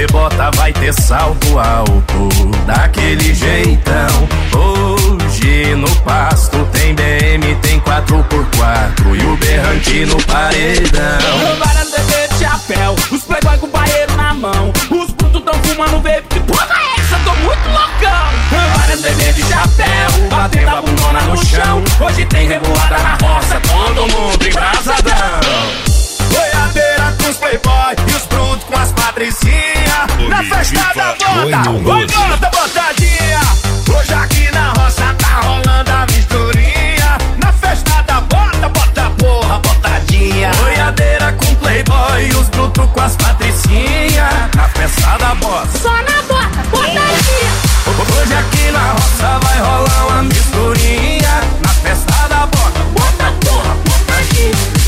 ter bota, vai ter salto alto, daquele jeitão. Hoje no pasto tem BM, tem 4x4 e o berrante no paredão. Várias bebês de chapéu, os playboy com o paeiro na mão, os putos tão fumando vape, que porra é essa? Tô muito loucão. Várias bebês de chapéu, batendo a bundona no chão. Hoje tem revoada na roça, todo mundo embrasadão. Boiadeira com os playboy e os brutos com as patricinha. Na festa da bota, vai bota, botadinha. Hoje aqui na roça tá rolando a misturinha. Na festa da bota, bota porra, botadinha. Boiadeira com playboy e os brutos com as patricinha. Na festa da bota, só na bota, botadinha. hoje aqui na roça vai rolar uma misturinha. Na festa da bota, bota porra, botadinha.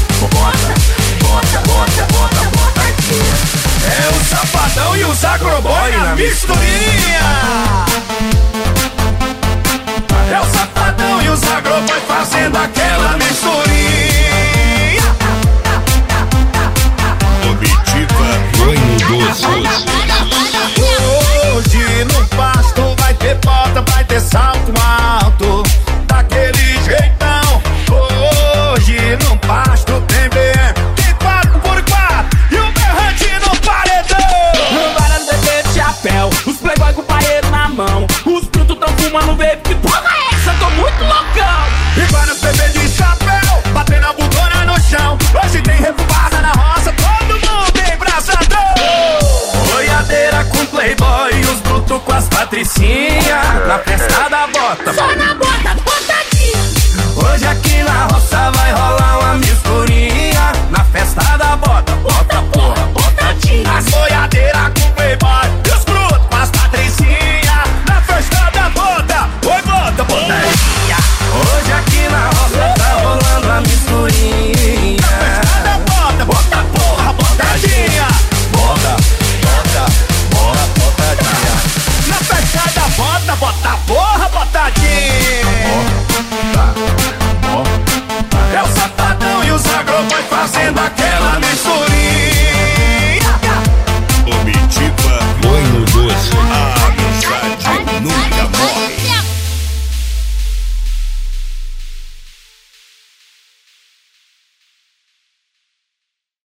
Botadinha. É o Safadão e os agroboy na misturinha. É o Safadão e os agroboy fazendo aquela misturinha. Comitiva Banho Doce. Hoje no pasto vai ter bota, vai ter salto alto, daquele jeitão. Hoje no pasto tem BM, tem 4x4 e o berrante no paredão. Várias bebês de chapéu, os playboy com o paeiro na mão, os brutos tão fumando vape, que porra é essa? Tô muito loucão. E várias bebês de chapéu, batendo a bundona no chão. Hoje tem revoada na roça, todo mundo embrasadão. Boiadeira com playboy e os brutos com as patricinha. Na festa da bota, Só na